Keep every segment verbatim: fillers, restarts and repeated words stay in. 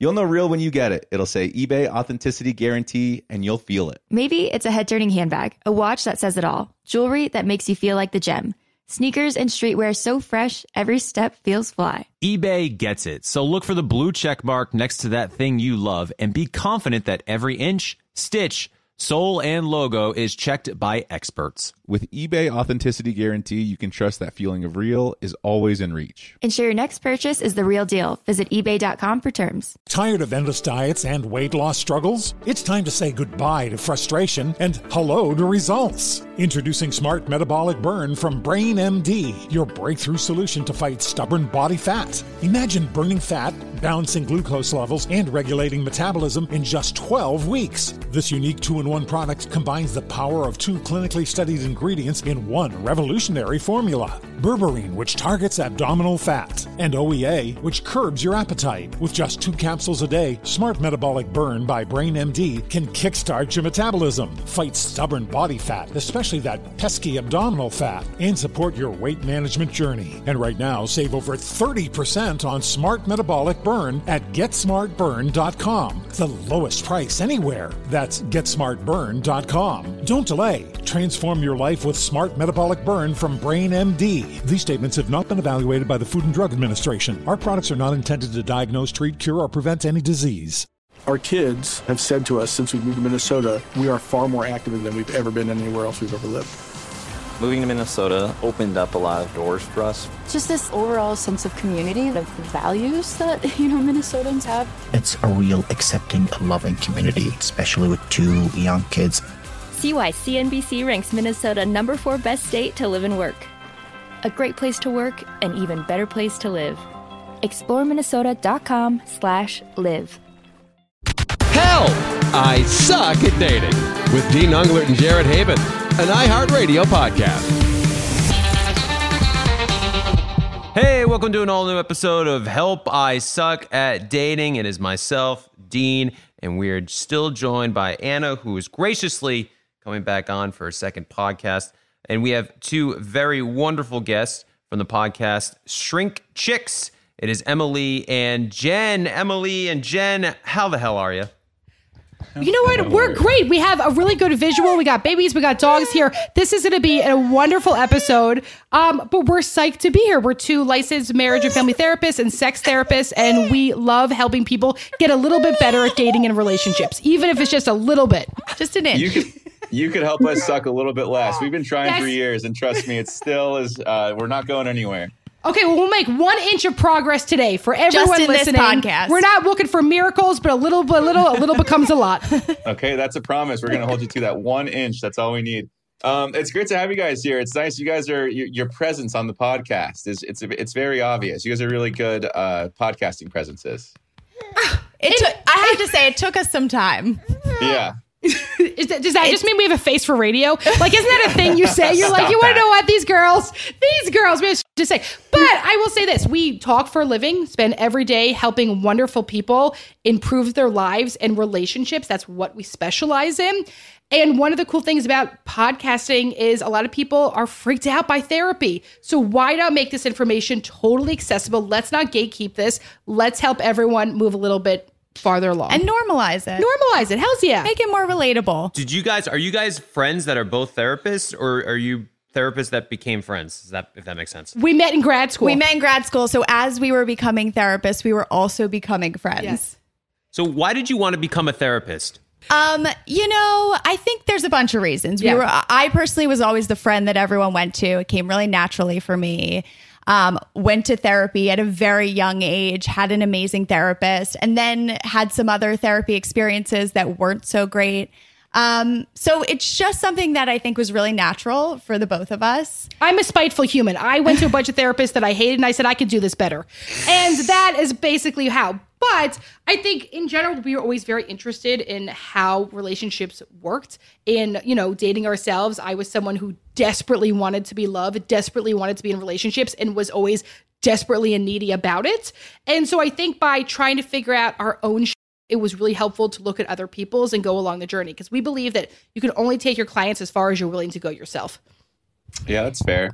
You'll know real when you get it. It'll say eBay Authenticity Guarantee, and you'll feel it. Maybe it's a head-turning handbag, a watch that says it all, jewelry that makes you feel like the gem, sneakers and streetwear so fresh, every step feels fly. eBay gets it. So look for the blue check mark next to that thing you love and be confident that every inch, stitch, sole, and logo is checked by experts. With eBay Authenticity Guarantee, you can trust that feeling of real is always in reach. Ensure your next purchase is the real deal. Visit ebay dot com for terms. Tired of endless diets and weight loss struggles? It's time to say goodbye to frustration and hello to results. Introducing Smart Metabolic Burn from Brain M D, your breakthrough solution to fight stubborn body fat. Imagine burning fat, balancing glucose levels, and regulating metabolism in just twelve weeks. This unique two-in-one product combines the power of two clinically studied ingredients in one revolutionary formula. Berberine, which targets abdominal fat, and O E A, which curbs your appetite. With just two capsules a day, Smart Metabolic Burn by Brain M D can kickstart your metabolism, fight stubborn body fat, especially that pesky abdominal fat, and support your weight management journey. And right now, save over thirty percent on Smart Metabolic Burn at get smart burn dot com. The lowest price anywhere. That's get smart burn dot com. Don't delay. Transform your life with Smart Metabolic Burn from Brain M D. These statements have not been evaluated by the Food and Drug Administration. Our products are not intended to diagnose, treat, cure, or prevent any disease. Our kids have said to us since we moved to Minnesota, we are far more active than we've ever been anywhere else we've ever lived. Moving to Minnesota opened up a lot of doors for us. Just this overall sense of community, of the values that, you know, Minnesotans have. It's a real accepting, loving community, especially with two young kids. See why C N B C ranks Minnesota number four best state to live and work. A great place to work, an even better place to live. explore minnesota dot com slash live. Help! I Suck at Dating with Dean Unglert and Jared Haben, an iHeartRadio podcast. Hey, welcome to an all-new episode of Help, I Suck at Dating. It is myself, Dean, and we are still joined by Anna, who is graciously coming back on for a second podcast. And we have two very wonderful guests from the podcast Shrink Chicks. It is Emily and Jen. Emily and Jen, how the hell are you? You know what? We're great. We have a really good visual. We got babies. We got dogs here. This is going to be a wonderful episode. Um, but we're psyched to be here. We're two licensed marriage and family therapists and sex therapists, and we love helping people get a little bit better at dating and relationships, even if it's just a little bit, just an inch. You could, you could help us suck a little bit less. We've been trying Yes. for years, and trust me, it still is. Uh, we're not going anywhere. Okay, well, we'll make one inch of progress today for everyone Just in listening. this podcast. We're not looking for miracles, but a little, a little, a little becomes a lot. Okay, that's a promise. We're going to hold you to that one inch. That's all we need. Um, it's great to have you guys here. It's nice. You guys are your, your presence on the podcast is it's it's very obvious. You guys are really good uh, podcasting presences. It took, I have to say, it took us some time. Yeah. Is that, does that just mean we have a face for radio? Like, isn't that a thing you say? You're like, you want to know what? These girls, these girls, we have to say. But I will say this. We talk for a living, spend every day helping wonderful people improve their lives and relationships. That's what we specialize in. And one of the cool things about podcasting is a lot of people are freaked out by therapy. So why not make this information totally accessible? Let's not gatekeep this. Let's help everyone move a little bit farther along. And normalize it. Normalize it. Hell's yeah. Make it more relatable. Did you guys, are you guys friends that are both therapists, or are you therapists that became friends? Is that, if that makes sense? We met in grad school. We met in grad school. So as we were becoming therapists, we were also becoming friends. Yes. So why did you want to become a therapist? Um, you know, I think there's a bunch of reasons. We Yeah. were, I personally was always the friend that everyone went to. It came really naturally for me. Um, went to therapy at a very young age, had an amazing therapist, and then had some other therapy experiences that weren't so great. Um, so it's just something that I think was really natural for the both of us. I'm a spiteful human. I went to a bunch of therapists that I hated, and I said I could do this better. And that is basically how. But I think in general, we were always very interested in how relationships worked. In, you know, dating ourselves, I was someone who desperately wanted to be loved, desperately wanted to be in relationships, and was always desperately and needy about it. And so I think by trying to figure out our own sh- it was really helpful to look at other people's and go along the journey, because we believe that you can only take your clients as far as you're willing to go yourself. Yeah, that's fair.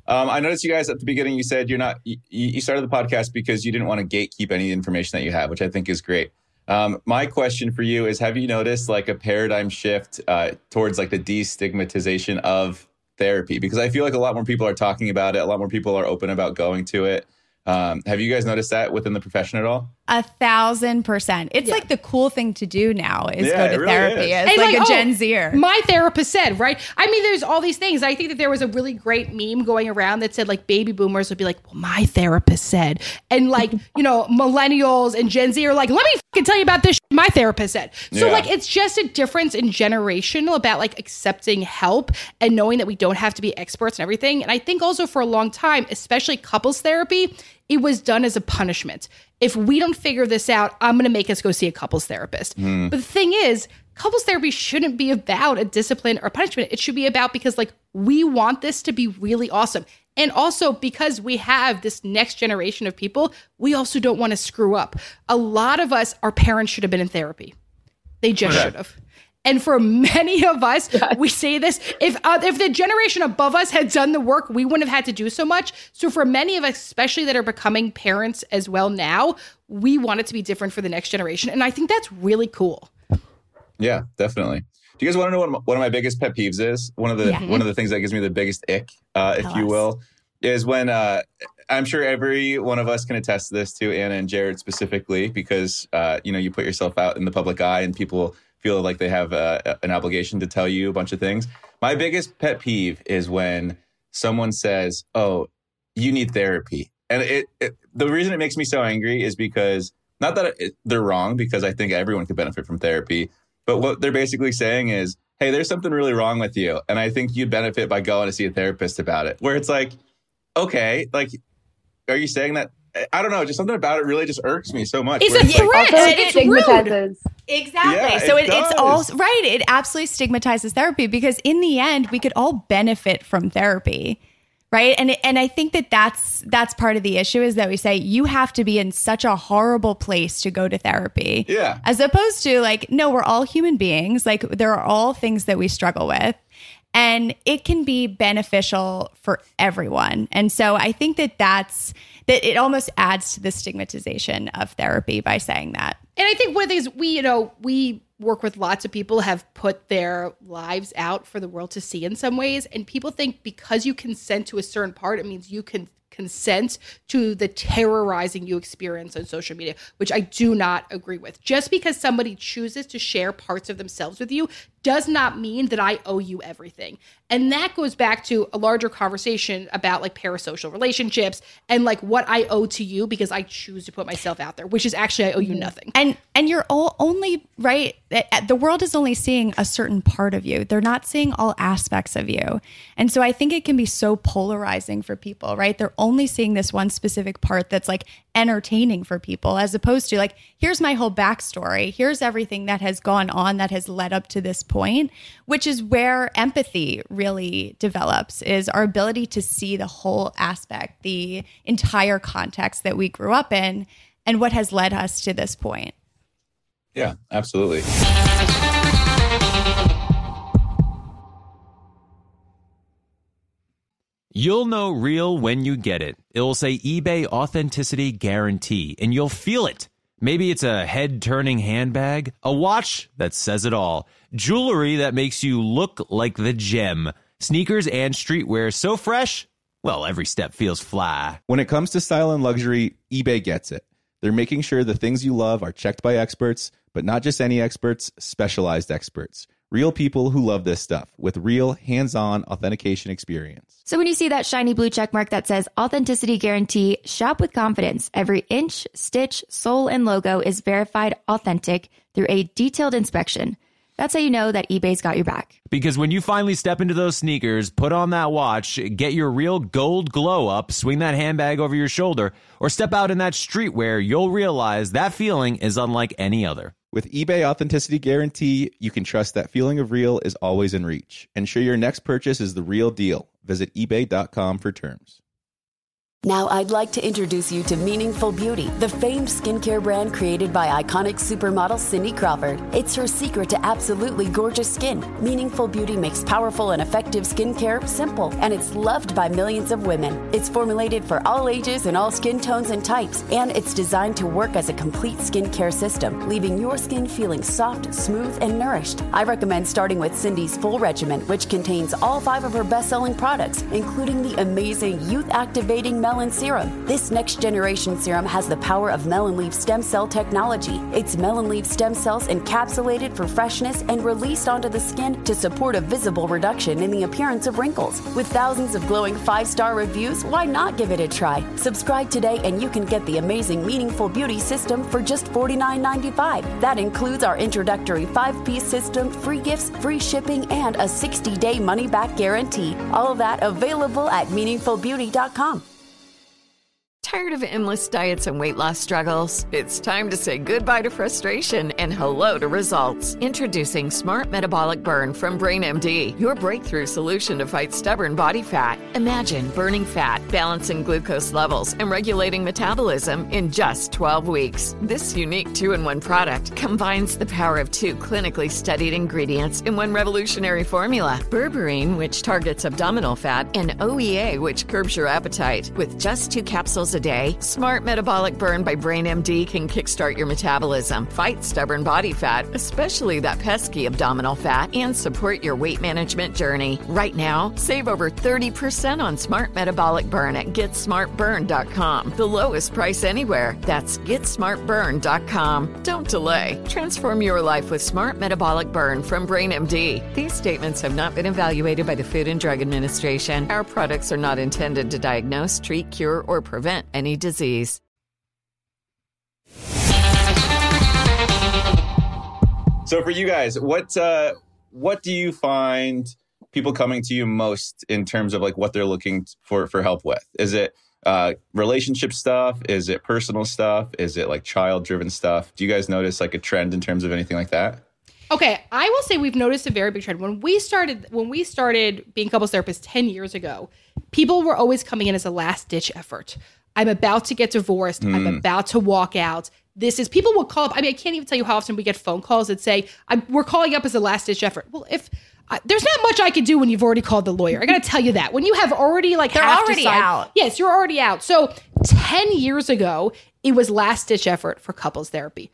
Um, I noticed you guys at the beginning, you said you're not, you, you started the podcast because you didn't want to gatekeep any information that you have, which I think is great. Um, my question for you is, have you noticed like a paradigm shift uh, towards like the destigmatization of therapy? Because I feel like a lot more people are talking about it. A lot more people are open about going to it. Um, have you guys noticed that within the profession at all? A thousand percent. It's yeah. like the cool thing to do now is yeah, go to it really therapy. Is. It's like, like a oh, Gen Zer. My therapist said, right? I mean, there's all these things. I think that there was a really great meme going around that said like baby boomers would be like, well, my therapist said. And like, you know, millennials and Gen Z are like, let me fucking tell you about this shit my therapist said. So yeah. like, it's just a difference in generational about like accepting help and knowing that we don't have to be experts and everything. And I think also for a long time, especially couples therapy, it was done as a punishment. If we don't figure this out, I'm going to make us go see a couples therapist. Mm. But the thing is, couples therapy shouldn't be about a discipline or punishment. It should be about because like we want this to be really awesome. And also because we have this next generation of people, we also don't want to screw up. A lot of us, our parents should have been in therapy. They just okay. should have. And for many of us, yes. we say this, if uh, if the generation above us had done the work, we wouldn't have had to do so much. So for many of us, especially that are becoming parents as well now, we want it to be different for the next generation. And I think that's really cool. Yeah, definitely. Do you guys want to know what one of my biggest pet peeves is? One of the yeah. one of the things that gives me the biggest ick, uh, if you will, is when uh, I'm sure every one of us can attest to this too, Anna and Jared specifically, because uh, you know, you put yourself out in the public eye and people feel like they have uh, an obligation to tell you a bunch of things. My biggest pet peeve is when someone says, oh, you need therapy. And it, it the reason it makes me so angry is because, not that it, they're wrong, because I think everyone could benefit from therapy, but what they're basically saying is, hey, there's something really wrong with you, and I think you'd benefit by going to see a therapist about it. Where it's like, okay, like, are you saying that? I don't know, just something about it really just irks me so much. It's a threat. Like, it's rude. Exactly. Yeah, so it, it, it's all right. It absolutely stigmatizes therapy because in the end, we could all benefit from therapy, right? And and I think that that's that's part of the issue is that we say you have to be in such a horrible place to go to therapy. Yeah. As opposed to like, no, we're all human beings. Like there are all things that we struggle with. And it can be beneficial for everyone. And so I think that that's, that it almost adds to the stigmatization of therapy by saying that. And I think one of the things we, you know, we work with lots of people have put their lives out for the world to see in some ways. And people think because you consent to a certain part, it means you can consent to the terrorizing you experience on social media, which I do not agree with. Just because somebody chooses to share parts of themselves with you does not mean that I owe you everything. And that goes back to a larger conversation about like parasocial relationships and like what I owe to you because I choose to put myself out there, which is actually I owe you nothing. And and you're all only right. The world is only seeing a certain part of you. They're not seeing all aspects of you. And so I think it can be so polarizing for people, right? They're only seeing this one specific part that's like entertaining for people as opposed to like, here's my whole backstory. Here's everything that has gone on that has led up to this point, which is where empathy really develops, is our ability to see the whole aspect, the entire context that we grew up in and what has led us to this point. Yeah, absolutely. You'll know real when you get it. It'll say eBay Authenticity Guarantee, and you'll feel it. Maybe it's a head-turning handbag, a watch that says it all, jewelry that makes you look like the gem, sneakers and streetwear so fresh, well, every step feels fly. When it comes to style and luxury, eBay gets it. They're making sure the things you love are checked by experts, but not just any experts, specialized experts. Real people who love this stuff with real hands-on authentication experience. So when you see that shiny blue check mark that says Authenticity Guarantee, shop with confidence. Every inch, stitch, sole, and logo is verified authentic through a detailed inspection. That's how you know that eBay's got your back. Because when you finally step into those sneakers, put on that watch, get your real gold glow up, swing that handbag over your shoulder, or step out in that streetwear, you'll realize that feeling is unlike any other. With eBay Authenticity Guarantee, you can trust that feeling of real is always in reach. Ensure your next purchase is the real deal. Visit ebay dot com for terms. Now I'd like to introduce you to Meaningful Beauty, the famed skincare brand created by iconic supermodel Cindy Crawford. It's her secret to absolutely gorgeous skin. Meaningful Beauty makes powerful and effective skincare simple, and it's loved by millions of women. It's formulated for all ages and all skin tones and types, and it's designed to work as a complete skincare system, leaving your skin feeling soft, smooth, and nourished. I recommend starting with Cindy's full regimen, which contains all five of her best-selling products, including the amazing youth-activating Melon Serum. This next generation serum has the power of Melon Leaf stem cell technology. It's Melon Leaf stem cells encapsulated for freshness and released onto the skin to support a visible reduction in the appearance of wrinkles. With thousands of glowing five-star reviews, why not give it a try? Subscribe today and you can get the amazing Meaningful Beauty system for just forty-nine ninety-five. That includes our introductory five-piece system, free gifts, free shipping, and a sixty-day money-back guarantee. All of that available at meaningful beauty dot com. Tired of endless diets and weight loss struggles? It's time to say goodbye to frustration and hello to results. Introducing Smart Metabolic Burn from Brain M D, your breakthrough solution to fight stubborn body fat. Imagine burning fat, balancing glucose levels, and regulating metabolism in just twelve weeks. This unique two-in-one product combines the power of two clinically studied ingredients in one revolutionary formula. Berberine, which targets abdominal fat, and O E A, which curbs your appetite. With just two capsules a day, Smart Metabolic Burn by Brain M D can kickstart your metabolism, fight stubborn body fat, especially that pesky abdominal fat, and support your weight management journey. Right now, save over thirty percent on Smart Metabolic Burn at get smart burn dot com. The lowest price anywhere. That's get smart burn dot com. Don't delay. Transform your life with Smart Metabolic Burn from Brain M D. These statements have not been evaluated by the Food and Drug Administration. Our products are not intended to diagnose, treat, cure, or prevent any disease. So for you guys, what uh, what do you find people coming to you most in terms of like what they're looking for for help with? Is it uh, relationship stuff? Is it personal stuff? Is it like child-driven stuff? Do you guys notice like a trend in terms of anything like that? Okay, I will say we've noticed a very big trend. When we started when we started being couples therapists ten years ago, people were always coming in as a last-ditch effort. I'm about to get divorced. Mm. I'm about to walk out. This is, people will call up. I mean, I can't even tell you how often we get phone calls that say, I'm, we're calling up as a last ditch effort. Well, if uh, there's not much I can do when you've already called the lawyer. I got to tell you that. When you have already like, they're already decide, out. Yes, you're already out. So ten years ago, it was last ditch effort for couples therapy.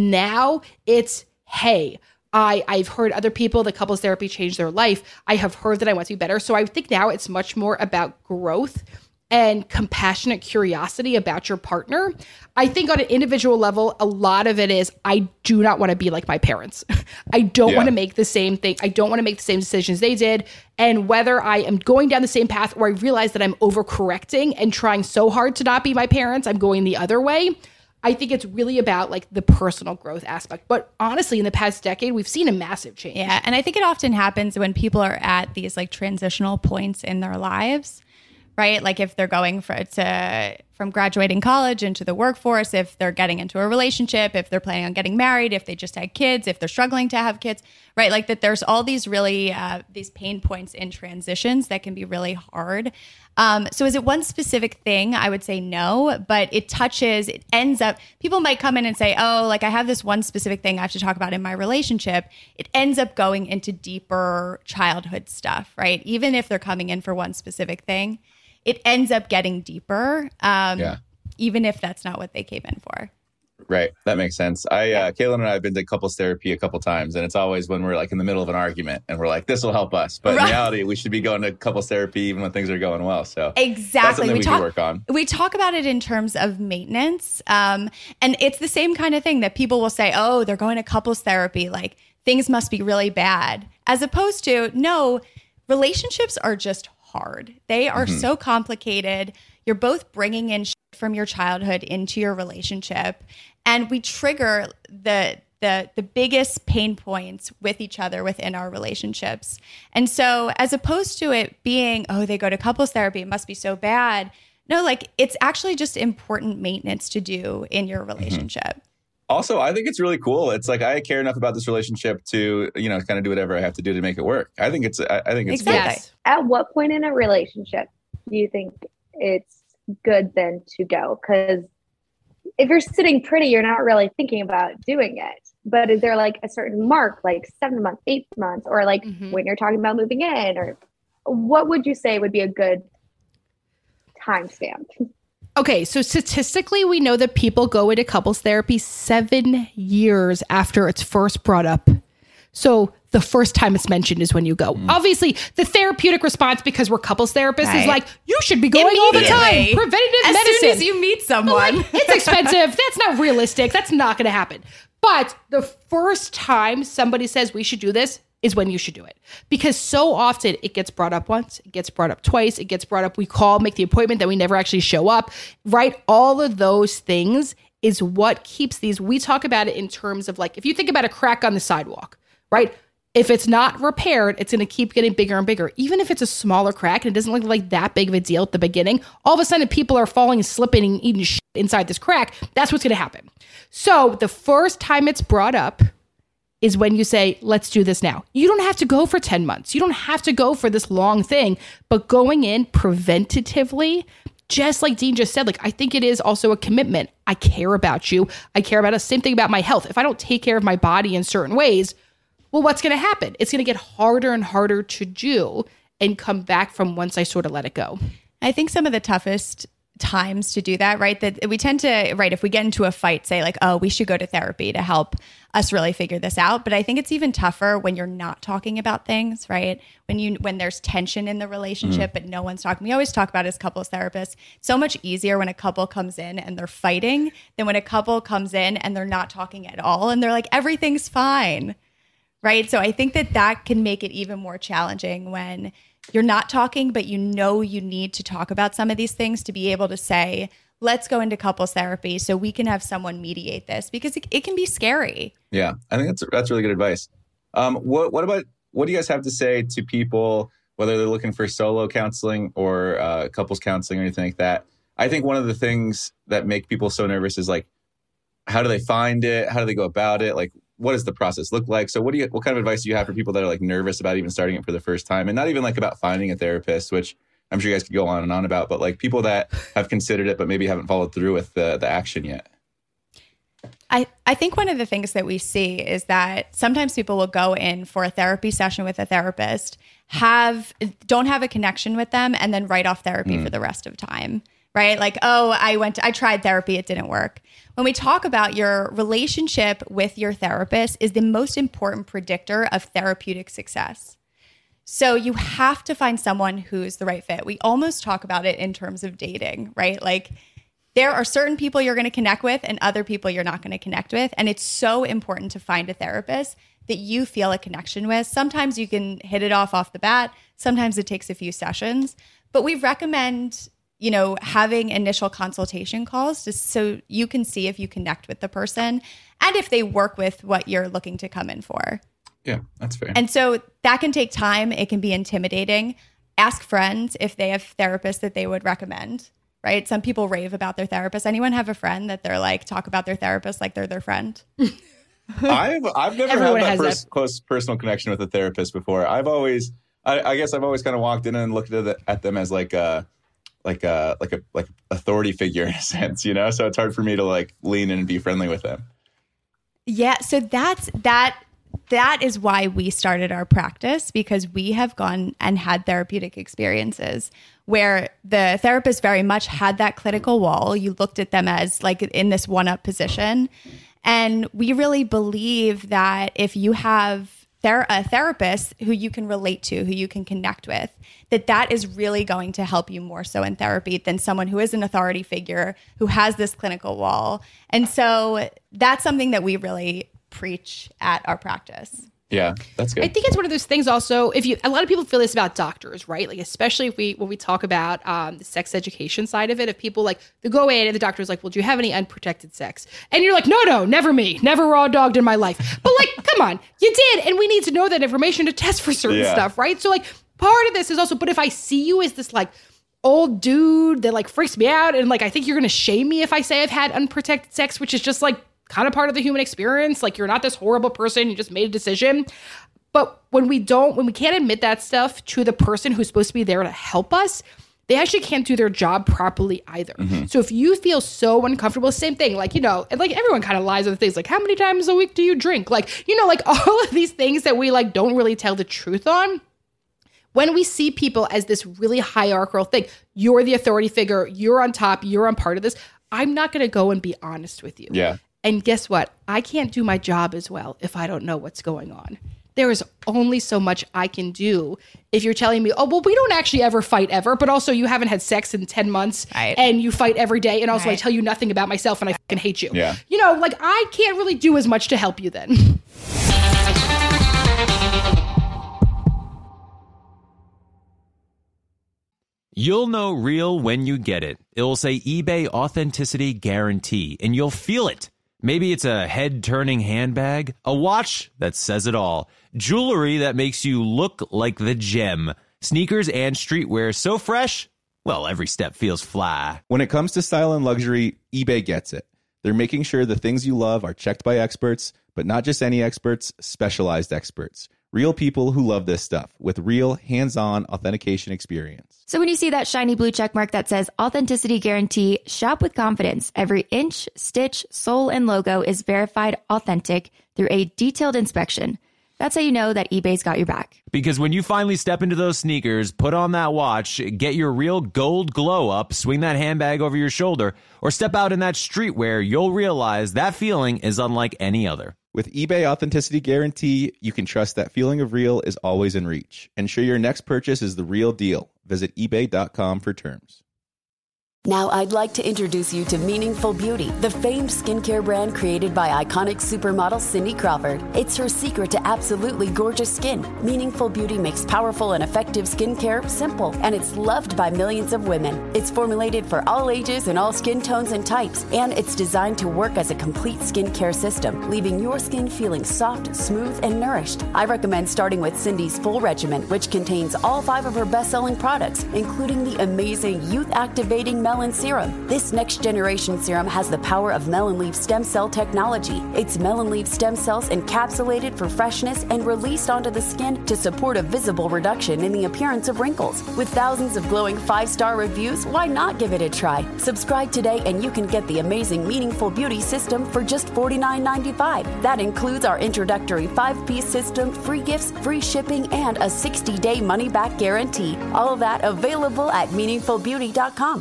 Now it's, hey, I, I've heard other people that couples therapy changed their life. I have heard that I want to be better. So I think now it's much more about growth and compassionate curiosity about your partner. I think on an individual level, a lot of it is, I do not want to be like my parents. I don't yeah. want to make the same thing. I don't want to make the same decisions they did. And whether I am going down the same path or I realize that I'm overcorrecting and trying so hard to not be my parents, I'm going the other way. I think it's really about like the personal growth aspect. But honestly, in the past decade, we've seen a massive change. Yeah. And I think it often happens when people are at these like transitional points in their lives, right? Like if they're going for, to, from graduating college into the workforce, if they're getting into a relationship, if they're planning on getting married, if they just had kids, if they're struggling to have kids, right? Like that there's all these really, uh, these pain points in transitions that can be really hard. Um, so is it one specific thing? I would say no, but it touches, it ends up, people might come in and say, oh, like I have this one specific thing I have to talk about in my relationship. It ends up going into deeper childhood stuff, right? Even if they're coming in for one specific thing, it ends up getting deeper, um, yeah. even if that's not what they came in for. Right. That makes sense. I, uh, Kaylin and I have been to couples therapy a couple times, and it's always when we're like in the middle of an argument and we're like, this will help us. But right. in reality, we should be going to couples therapy even when things are going well. So exactly. that's something we, we talk, can work on. We talk about it in terms of maintenance. Um, and it's the same kind of thing that people will say, oh, they're going to couples therapy. Like things must be really bad. As opposed to, no, relationships are just hard. They are mm-hmm. so complicated. You're both bringing in shit from your childhood into your relationship. And we trigger the the the biggest pain points with each other within our relationships. And so as opposed to it being, oh, they go to couples therapy, it must be so bad. No, like it's actually just important maintenance to do in your relationship. Mm-hmm. Also, I think it's really cool. It's like I care enough about this relationship to, you know, kind of do whatever I have to do to make it work. I think it's I, I think it's exactly. cool. At what point in a relationship do you think it's good then to go? Because if you're sitting pretty, you're not really thinking about doing it. But is there like a certain mark, like seven months, eight months, or like mm-hmm. when you're talking about moving in, or what would you say would be a good timestamp? Okay, so statistically, we know that people go into couples therapy seven years after it's first brought up. So the first time it's mentioned is when you go. Mm. Obviously, the therapeutic response, because we're couples therapists, right. is like, you should be going all the time. Preventative as medicine. As soon as you meet someone. Like, it's expensive. That's not realistic. That's not going to happen. But the first time somebody says we should do this is when you should do it. Because so often it gets brought up once, it gets brought up twice, it gets brought up, we call, make the appointment, then we never actually show up, right? All of those things is what keeps these, we talk about it in terms of like, if you think about a crack on the sidewalk, right? If it's not repaired, it's going to keep getting bigger and bigger. Even if it's a smaller crack and it doesn't look like that big of a deal at the beginning, all of a sudden people are falling and slipping and eating shit inside this crack. That's what's going to happen. So the first time it's brought up is when you say, let's do this now. You don't have to go for ten months. You don't have to go for this long thing, but going in preventatively, just like Dean just said, like, I think it is also a commitment. I care about you. I care about us. Same thing about my health. If I don't take care of my body in certain ways, well, what's going to happen? It's going to get harder and harder to do and come back from once I sort of let it go. I think some of the toughest times to do that, right? That we tend to, right, if we get into a fight, say like, oh, we should go to therapy to help us really figure this out. But I think it's even tougher when you're not talking about things, right? When you when there's tension in the relationship, mm. but no one's talking. We always talk about as couples therapists, so much easier when a couple comes in and they're fighting than when a couple comes in and they're not talking at all and they're like, everything's fine, right? So I think that that can make it even more challenging when you're not talking, but you know you need to talk about some of these things to be able to say, let's go into couples therapy so we can have someone mediate this, because it, it can be scary. Yeah, I think that's that's really good advice. Um, what what about what do you guys have to say to people, whether they're looking for solo counseling or uh, couples counseling or anything like that? I think one of the things that make people so nervous is like, how do they find it? How do they go about it? Like, what does the process look like? So what do you, what kind of advice do you have for people that are like nervous about even starting it for the first time, and not even like about finding a therapist, which I'm sure you guys could go on and on about, but like people that have considered it, but maybe haven't followed through with the, the action yet? I, I think one of the things that we see is that sometimes people will go in for a therapy session with a therapist, have don't have a connection with them, and then write off therapy mm. for the rest of time, right? Like, oh, I went, to, I tried therapy, it didn't work. When we talk about your relationship with your therapist is the most important predictor of therapeutic success. So you have to find someone who's the right fit. We almost talk about it in terms of dating, right? Like there are certain people you're going to connect with and other people you're not going to connect with. And it's so important to find a therapist that you feel a connection with. Sometimes you can hit it off off the bat. Sometimes it takes a few sessions. But we recommend, you know, having initial consultation calls just so you can see if you connect with the person and if they work with what you're looking to come in for. Yeah, that's fair. And so that can take time. It can be intimidating. Ask friends if they have therapists that they would recommend, right? Some people rave about their therapist. Anyone have a friend that they're like, talk about their therapist like they're their friend? I've I've never Everyone had that, has pers- that close personal connection with a therapist before. I've always, I, I guess I've always kind of walked in and looked at, the, at them as like a, like a, like a, like authority figure in a sense, you know? So it's hard for me to like lean in and be friendly with them. Yeah. So that's, that, that is why we started our practice, because we have gone and had therapeutic experiences where the therapist very much had that clinical wall. You looked at them as like in this one-up position. And we really believe that if you have ther- a therapist who you can relate to, who you can connect with, that that is really going to help you more so in therapy than someone who is an authority figure, who has this clinical wall. And so that's something that we really preach at our practice. Yeah, that's good. I think it's one of those things also, if you, a lot of people feel this about doctors, right? Like, especially if we, when we talk about um, the sex education side of it, if people like, they go in and the doctor's like, well, do you have any unprotected sex? And you're like, no, no, never me, never raw dogged in my life. But like, come on, you did. And we need to know that information to test for certain yeah. stuff, right? So like, part of this is also, but if I see you as this like old dude that like freaks me out, and like, I think you're going to shame me if I say I've had unprotected sex, which is just like, kind of part of the human experience. Like, you're not this horrible person. You just made a decision. But when we don't, when we can't admit that stuff to the person who's supposed to be there to help us, they actually can't do their job properly either. Mm-hmm. So if you feel so uncomfortable, same thing, like, you know, and like everyone kind of lies on things like, how many times a week do you drink? Like, you know, like all of these things that we like don't really tell the truth on. When we see people as this really hierarchical thing, you're the authority figure, you're on top, you're on part of this, I'm not going to go and be honest with you. Yeah. And guess what? I can't do my job as well if I don't know what's going on. There is only so much I can do if you're telling me, oh, well, we don't actually ever fight ever, but also you haven't had sex in ten months right. and you fight every day. And also right. I tell you nothing about myself and I fucking hate you. Yeah. You know, like I can't really do as much to help you then. You'll know real when you get it. It will say eBay Authenticity Guarantee, and you'll feel it. Maybe it's a head-turning handbag, a watch that says it all, jewelry that makes you look like the gem, sneakers and streetwear so fresh, well, every step feels fly. When it comes to style and luxury, eBay gets it. They're making sure the things you love are checked by experts, but not just any experts, specialized experts. Real people who love this stuff with real hands-on authentication experience. So when you see that shiny blue check mark that says Authenticity Guarantee, shop with confidence. Every inch, stitch, sole, and logo is verified authentic through a detailed inspection. That's how you know that eBay's got your back. Because when you finally step into those sneakers, put on that watch, get your real gold glow up, swing that handbag over your shoulder, or step out in that streetwear, you'll realize that feeling is unlike any other. With eBay Authenticity Guarantee, you can trust that feeling of real is always in reach. Ensure your next purchase is the real deal. Visit ebay dot com for terms. Now I'd like to introduce you to Meaningful Beauty, the famed skincare brand created by iconic supermodel Cindy Crawford. It's her secret to absolutely gorgeous skin. Meaningful Beauty makes powerful and effective skincare simple, and it's loved by millions of women. It's formulated for all ages and all skin tones and types, and it's designed to work as a complete skincare system, leaving your skin feeling soft, smooth, and nourished. I recommend starting with Cindy's full regimen, which contains all five of her best-selling products, including the amazing youth-activating Melon Serum. This next generation serum has the power of melon leaf stem cell technology. It's melon leaf stem cells encapsulated for freshness and released onto the skin to support a visible reduction in the appearance of wrinkles. With thousands of glowing five-star reviews, why not give it a try? Subscribe today and you can get the amazing Meaningful Beauty system for just forty-nine ninety-five. That includes our introductory five-piece system, free gifts, free shipping, and a sixty-day money-back guarantee. All of that available at meaningful beauty dot com.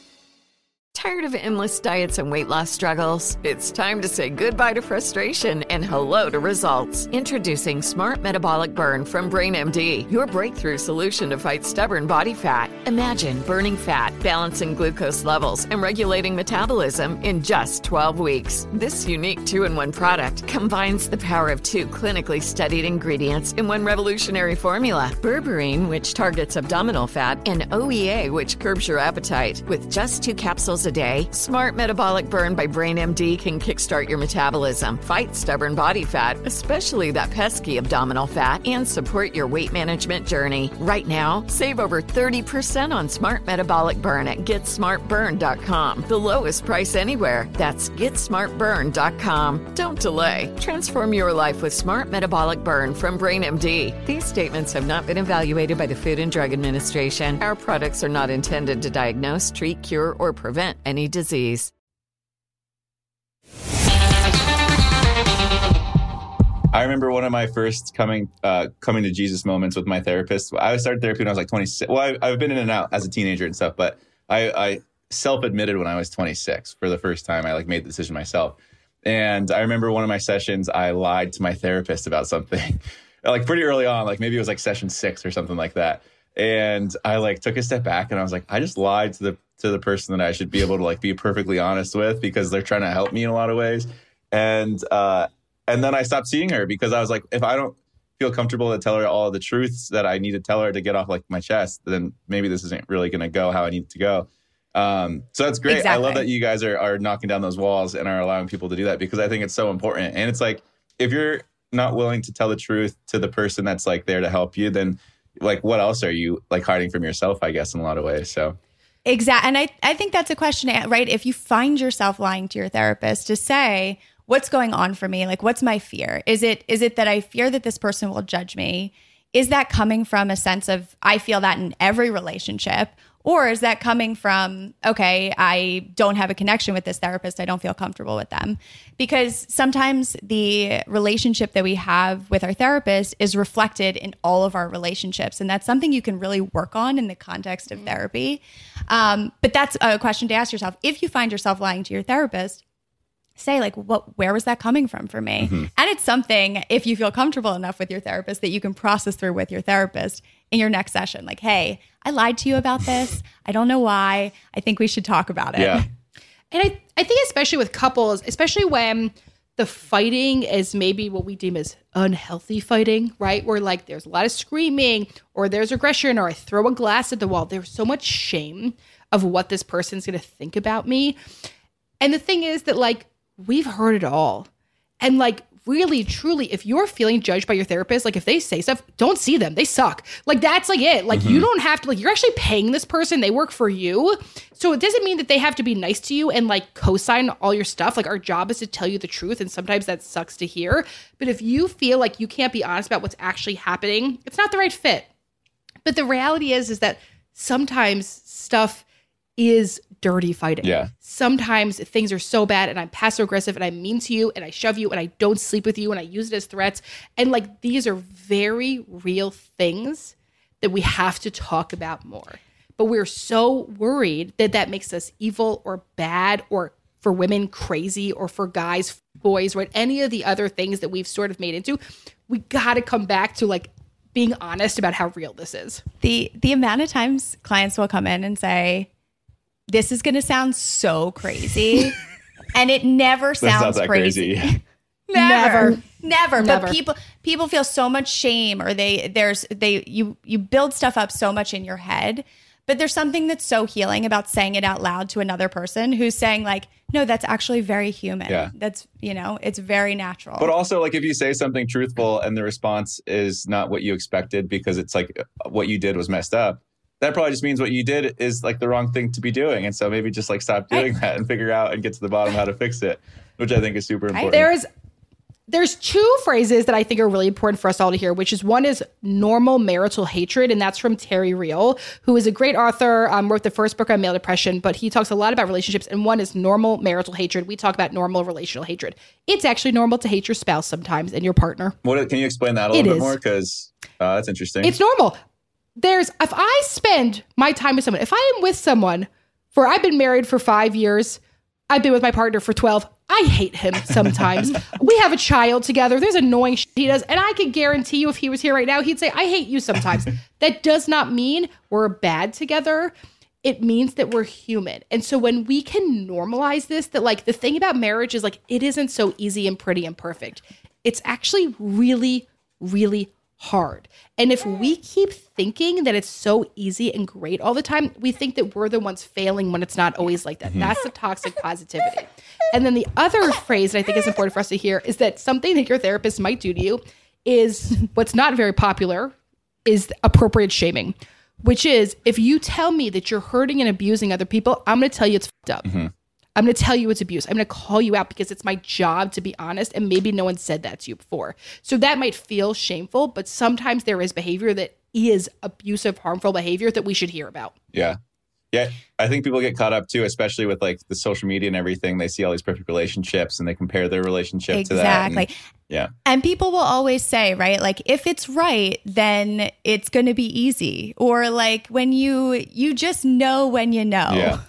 Tired of endless diets and weight loss struggles? It's time to say goodbye to frustration and hello to results. Introducing Smart Metabolic Burn from BrainMD, your breakthrough solution to fight stubborn body fat. Imagine burning fat, balancing glucose levels, and regulating metabolism in just twelve weeks. This unique two-in-one product combines the power of two clinically studied ingredients in one revolutionary formula. Berberine, which targets abdominal fat, and O E A, which curbs your appetite. With just two capsules a day, Smart Metabolic Burn by BrainMD can kickstart your metabolism, fight stubborn body fat, especially that pesky abdominal fat, and support your weight management journey. Right now, save over thirty percent on Smart Metabolic Burn at get smart burn dot com. The lowest price anywhere. That's get smart burn dot com. Don't delay. Transform your life with Smart Metabolic Burn from BrainMD. These statements have not been evaluated by the Food and Drug Administration. Our products are not intended to diagnose, treat, cure, or prevent any disease. I remember one of my first coming uh, coming to Jesus moments with my therapist. I started therapy when I was like twenty-six. Well, I, I've been in and out as a teenager and stuff, but I, I self-admitted when I was twenty-six for the first time. I like made the decision myself. And I remember one of my sessions, I lied to my therapist about something like pretty early on, like maybe it was like session six or something like that. And I like took a step back and I was like, I just lied to the to the person that I should be able to like be perfectly honest with because they're trying to help me in a lot of ways. And uh, and then I stopped seeing her because I was like, if I don't feel comfortable to tell her all the truths that I need to tell her to get off like my chest, then maybe this isn't really going to go how I need it to go. Um, so that's great. Exactly. I love that you guys are are knocking down those walls and are allowing people to do that because I think it's so important. And it's like, if you're not willing to tell the truth to the person that's like there to help you, then like, what else are you like hiding from yourself, I guess, in a lot of ways. So. Exactly. And I, I think that's a question, right? If you find yourself lying to your therapist, to say, what's going on for me? Like, what's my fear? Is it is it that I fear that this person will judge me? Is that coming from a sense of, I feel that in every relationship? Or is that coming from, okay, I don't have a connection with this therapist. I don't feel comfortable with them. Because sometimes the relationship that we have with our therapist is reflected in all of our relationships. And that's something you can really work on in the context of therapy. Um, but that's a question to ask yourself. If you find yourself lying to your therapist, say like, what, where was that coming from for me? Mm-hmm. And it's something, if you feel comfortable enough with your therapist, that you can process through with your therapist in your next session. Like, hey, I lied to you about this. I don't know why. I think we should talk about it. Yeah. And I, I think especially with couples, especially when the fighting is maybe what we deem as unhealthy fighting, right? Where like there's a lot of screaming or there's aggression or I throw a glass at the wall. There's so much shame of what this person's going to think about me. And the thing is that like, we've heard it all. And like, really, truly, if you're feeling judged by your therapist, like if they say stuff, don't see them. They suck. Like that's like it. Like mm-hmm. you don't have to, like you're actually paying this person. They work for you. So it doesn't mean that they have to be nice to you and like co-sign all your stuff. Like our job is to tell you the truth. And sometimes that sucks to hear. But if you feel like you can't be honest about what's actually happening, it's not the right fit. But the reality is, is that sometimes stuff is dirty fighting. Yeah. Sometimes things are so bad and I'm passive aggressive and I'm mean to you and I shove you and I don't sleep with you and I use it as threats. And like these are very real things that we have to talk about more. But we're so worried that that makes us evil or bad or for women crazy or for guys, boys, right? Any of the other things that we've sort of made into. We got to come back to like being honest about how real this is. The the amount of times clients will come in and say, this is going to sound so crazy. And it never sounds that crazy. crazy. Never, never, never. Never. But people, people feel so much shame, or they, there's, they, you, you build stuff up so much in your head. But there's something that's so healing about saying it out loud to another person who's saying like, no, that's actually very human. Yeah. That's, you know, it's very natural. But also like if you say something truthful and the response is not what you expected because it's like what you did was messed up, that probably just means what you did is like the wrong thing to be doing. And so maybe just like stop doing right. that and figure out and get to the bottom of how to fix it, which I think is super important. There's there's two phrases that I think are really important for us all to hear, which is one is normal marital hatred. And that's from Terry Real, who is a great author, um, wrote the first book on male depression, but he talks a lot about relationships. And one is normal marital hatred. We talk about normal relational hatred. It's actually normal to hate your spouse sometimes and your partner. What, can you explain that a little it bit is. more? Because uh, that's interesting. It's normal. There's, if I spend my time with someone, if I am with someone for, I've been married for five years, I've been with my partner for twelve, I hate him sometimes. We have a child together. There's annoying shit he does. And I can guarantee you if he was here right now, he'd say, I hate you sometimes. That does not mean we're bad together. It means that we're human. And so when we can normalize this, that like the thing about marriage is like, it isn't so easy and pretty and perfect. It's actually really, really hard. And if we keep thinking that it's so easy and great all the time, we think that we're the ones failing when it's not always like that. Mm-hmm. That's the toxic positivity. And then the other phrase that I think is important for us to hear is that something that your therapist might do to you is what's not very popular is appropriate shaming, which is if you tell me that you're hurting and abusing other people, I'm going to tell you it's fucked up. Mm-hmm. I'm going to tell you it's abuse. I'm going to call you out because it's my job to be honest. And maybe no one said that to you before. So that might feel shameful, but sometimes there is behavior that is abusive, harmful behavior that we should hear about. Yeah. Yeah. I think people get caught up too, especially with like the social media and everything. They see all these perfect relationships and they compare their relationship exactly. to that. Exactly. Yeah. And people will always say, right, like if it's right, then it's going to be easy. Or like when you, you just know when you know. Yeah.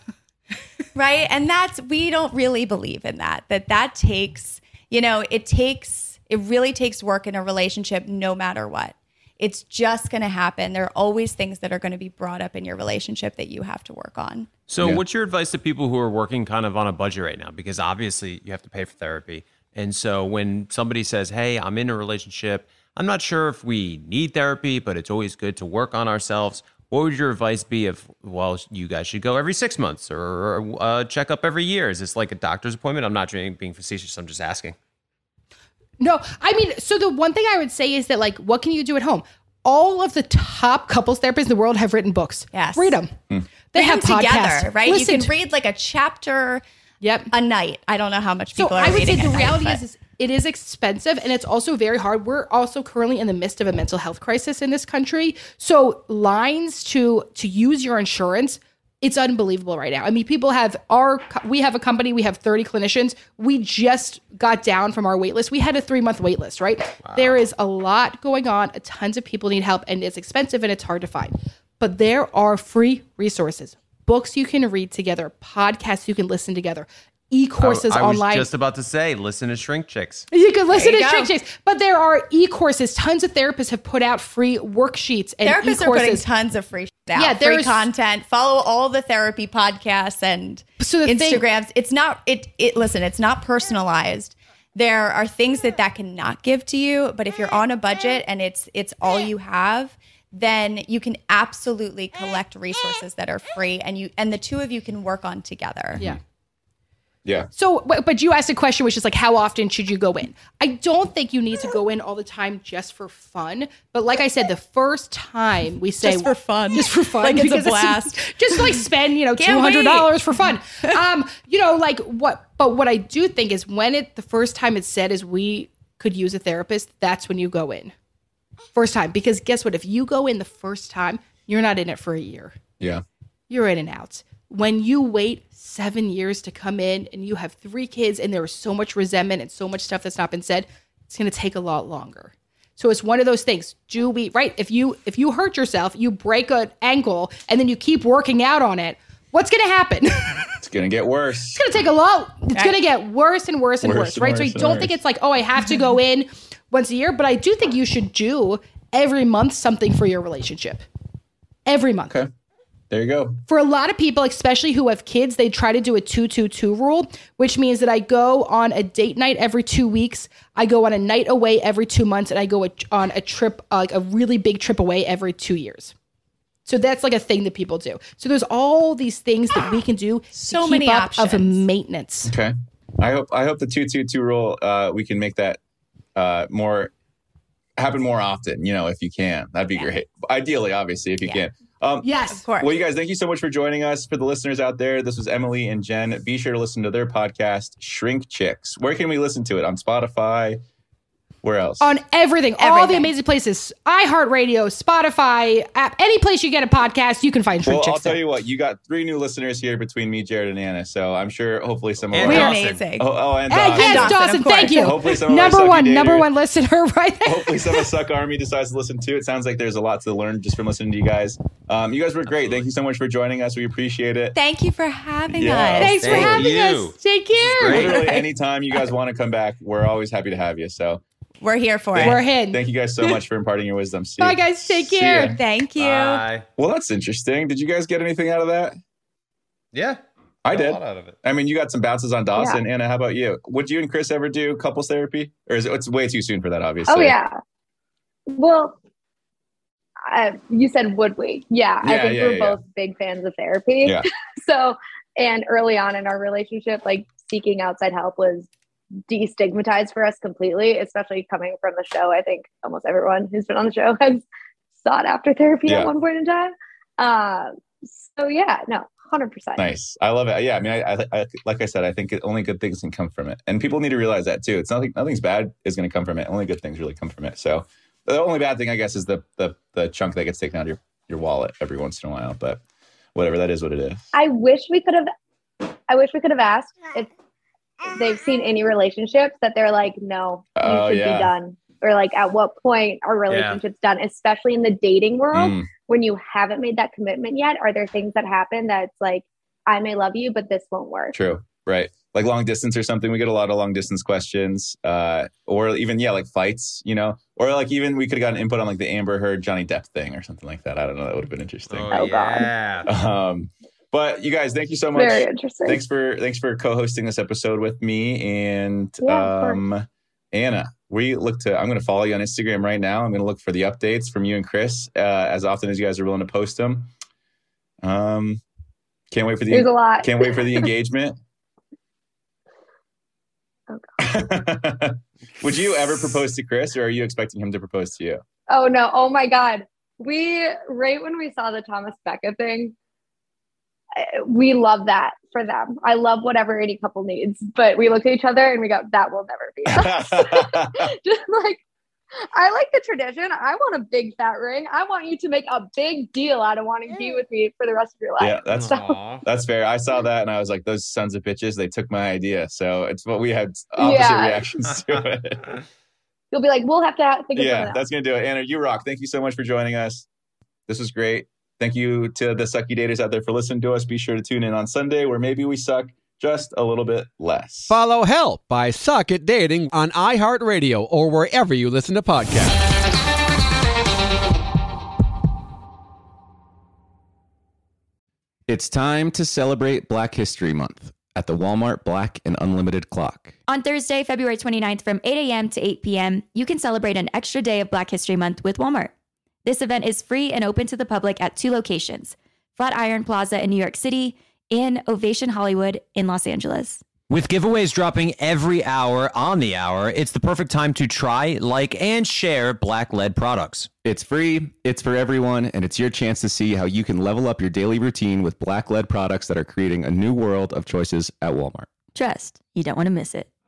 Right. And that's, we don't really believe in that, that that takes, you know, it takes, it really takes work in a relationship no matter what. It's just going to happen. There are always things that are going to be brought up in your relationship that you have to work on. So yeah. what's your advice to people who are working kind of on a budget right now? Because obviously you have to pay for therapy. And so when somebody says, hey, I'm in a relationship, I'm not sure if we need therapy, but it's always good to work on ourselves. What would your advice be if, well, you guys should go every six months or uh, check up every year? Is this like a doctor's appointment? I'm not being facetious. I'm just asking. No, I mean, so the one thing I would say is that like, what can you do at home? All of the top couples therapists in the world have written books. Yes. Read them. Mm. They Read have them podcasts. together, right? Listen you can to- read like a chapter yep. a night. I don't know how much people so are I would reading say the at reality night, is, is it is expensive and it's also very hard. We're also currently in the midst of a mental health crisis in this country. So lines to to use your insurance, it's unbelievable right now. I mean, people have our, we have a company, we have thirty clinicians. We just got down from our wait list. We had a three month wait list, right? Wow. There is a lot going on. Tons of people need help and it's expensive and it's hard to find. But there are free resources, books you can read together, podcasts you can listen together, e-courses I, I was online. just about to say, listen to Shrink Chicks. You can listen There to you Shrink go. Chicks. But there are e-courses. Tons of therapists have put out free worksheets and Therapists e-courses. are putting tons of free shit out. Yeah, free there's- content. Follow all the therapy podcasts and So the thing- Instagrams. it's not it. It listen. It's not personalized. There are things that that cannot give to you. But if you're on a budget and it's it's all you have, then you can absolutely collect resources that are free, and you and the two of you can work on together. Yeah. Yeah. So, but but you asked a question, which is like, how often should you go in? I don't think you need to go in all the time just for fun. But like I said, the first time we say Just for fun. just for fun, Like it's a because blast. just like spend you know two Can't hundred dollars wait. for fun. Um, you know, like what? But what I do think is when it the first time it's said is we could use a therapist, that's when you go in. First time, because guess what? If you go in the first time, you're not in it for a year. Yeah. You're in and out. When you wait seven years to come in and you have three kids and there is so much resentment and so much stuff that's not been said, it's going to take a lot longer. So it's one of those things. Do we, right? If you if you hurt yourself, you break an ankle and then you keep working out on it, what's going to happen? It's going to get worse. It's going to take a lot. It's going to get worse and worse and Worse worse, and right? So I worse and don't worse. think it's like, oh, I have to go in once a year, but I do think you should do every month something for your relationship. Every month. Okay. There you go. For a lot of people, especially who have kids, they try to do a two two two rule, which means that I go on a date night every two weeks. I go on a night away every two months, and I go a, on a trip, uh, like a really big trip away every two years. So that's like a thing that people do. So there's all these things that we can do. So to keep many up options. of maintenance. Okay. I hope I hope the two two two rule uh, we can make that uh, more happen more often. You know, if you can, that'd be great. Ideally, obviously, if you can. Um, Yes, of course. Well, you guys, thank you so much for joining us. For the listeners out there, this was Emily and Jen. Be sure to listen to their podcast, Shrink Chicks. Where can we listen to it? On Spotify? Where else? On everything, all the Everything. amazing places, iHeartRadio, Spotify, app, any place you get a podcast, you can find Shrink Well, Chicks I'll tell there. you what, you got three new listeners here between me, Jared, and Anna. So I'm sure hopefully some of And our... We're Dawson. amazing. Oh, oh, and Uh, Dawson. yes, Dawson, Dawson, of course. thank you. Hopefully some of our number sucky one, number daters- one listener right there. Hopefully some of Suck Army decides to listen too. It sounds like there's a lot to learn just from listening to you guys. Um, you guys were great. Thank you so much for joining us. We appreciate it. Thank you for having Yeah. us. Thanks for Thank having you. us. Take care. Literally anytime you guys want to come back, we're always happy to have you. So We're here for We're it. in. thank you guys so much for imparting your wisdom. See Bye, ya. guys. Take See care. ya. Thank you. Bye. Well, that's interesting. Did you guys get anything out of that? Yeah. I Got a did. lot out of it. I mean, you got some bounces on Dawson. Anna, how about you? Would you and Chris ever do couples therapy? Or is it it's way too soon for that, obviously? Oh yeah. Well, uh, you said would we? Yeah, I Yeah, think yeah, we're yeah, both big fans of therapy. Yeah. So, and early on in our relationship, like seeking outside help was destigmatized for us completely, especially coming from the show. I think almost everyone who's been on the show has sought after therapy Yeah. at one point in time. Uh, so yeah, no, one hundred percent. Nice. I love it. Yeah. I mean, I, I, I like I said, I think it, only good things can come from it. And people need to realize that too. It's nothing, nothing's bad is going to come from it. Only good things really come from it. So the only bad thing, I guess, is the, the, the chunk that gets taken out of your, your wallet every once in a while, but whatever, that is what it is. I wish we could have, I wish we could have asked if they've seen any relationships that they're like, no, you Oh, should yeah. be done. Or like at what point are relationships done, especially in the dating world, Mm. when you haven't made that commitment yet? Are there things that happen that's like, I may love you, but this won't work? True. Right. Like long distance or something. We get a lot of long distance questions, uh, or even, yeah, like fights, you know, or like even we could have gotten input on like the Amber Heard, Johnny Depp thing or something like that. I don't know. That would have been interesting. Oh, yeah. Um, but you guys, thank you so much. Very interesting. Thanks for, thanks for co-hosting this episode with me and, Yeah, of course. um, Anna. We look to, I'm going to follow you on Instagram right now. I'm going to look for the updates from you and Chris, uh, as often as you guys are willing to post them. Um, can't wait for the, There's a lot. can't wait for the engagement. Would you ever propose to Chris, or are you expecting him to propose to you? Oh no. Oh my God. We, right when we saw the Thomas Becca thing, we love that for them. I love whatever any couple needs, but we look at each other and we go, that will never be us. Just like, I like the tradition. I want a big fat ring. I want you to make a big deal out of wanting to be with me for the rest of your life. Yeah, that's so, that's fair. I saw that and I was like, those sons of bitches, they took my idea. So it's what we had opposite Yeah. reactions to it. you'll be like, we'll have to have, think of Yeah, something that's going to do it. Anna, you rock. Thank you so much for joining us. This was great. Thank you to the sucky daters out there for listening to us. Be sure to tune in on Sunday where maybe we suck just a little bit less. Follow Help I Suck at Dating on iHeartRadio or wherever you listen to podcasts. It's time to celebrate Black History Month at the Walmart Black and Unlimited Clock. On Thursday, February twenty-ninth from eight a.m. to eight p.m., you can celebrate an extra day of Black History Month with Walmart. This event is free and open to the public at two locations, Flatiron Plaza in New York City and Ovation Hollywood in Los Angeles. With giveaways dropping every hour on the hour, it's the perfect time to try, like, and share Black-led products. It's free, it's for everyone, and it's your chance to see how you can level up your daily routine with Black-led products that are creating a new world of choices at Walmart. Trust, you don't want to miss it.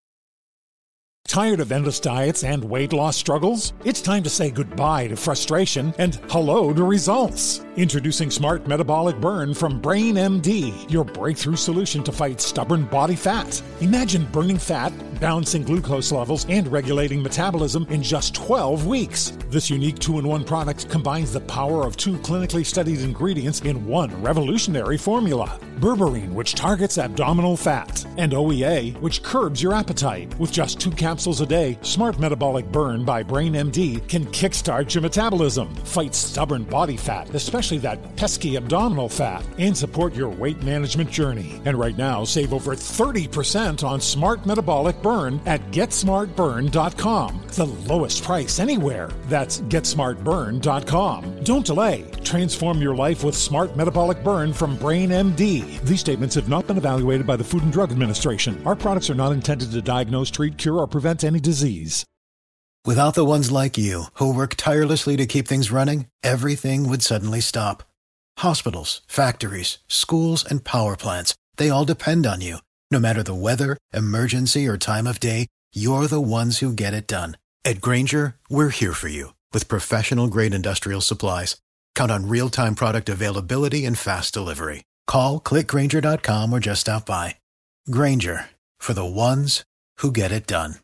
Tired of endless diets and weight loss struggles? It's time to say goodbye to frustration and hello to results. Introducing Smart Metabolic Burn from Brain M D, your breakthrough solution to fight stubborn body fat. Imagine burning fat, balancing glucose levels, and regulating metabolism in just twelve weeks. This unique two-in-one product combines the power of two clinically studied ingredients in one revolutionary formula. Berberine, which targets abdominal fat, and O E A, which curbs your appetite. With just two capsules a day, Smart Metabolic Burn by Brain M D can kickstart your metabolism, fight stubborn body fat, especially that pesky abdominal fat, and support your weight management journey. And right now, save over thirty percent on Smart Metabolic Burn at get smart burn dot com. The lowest price anywhere. That's get smart burn dot com. Don't delay. Transform your life with Smart Metabolic Burn from Brain M D. These statements have not been evaluated by the Food and Drug Administration. Our products are not intended to diagnose, treat, cure, or prevent any disease. Without the ones like you, who work tirelessly to keep things running, everything would suddenly stop. Hospitals, factories, schools, and power plants, they all depend on you. No matter the weather, emergency, or time of day, you're the ones who get it done. At Grainger, we're here for you with professional-grade industrial supplies. Count on real-time product availability and fast delivery. Call, click Grainger dot com, or just stop by. Grainger, for the ones who get it done.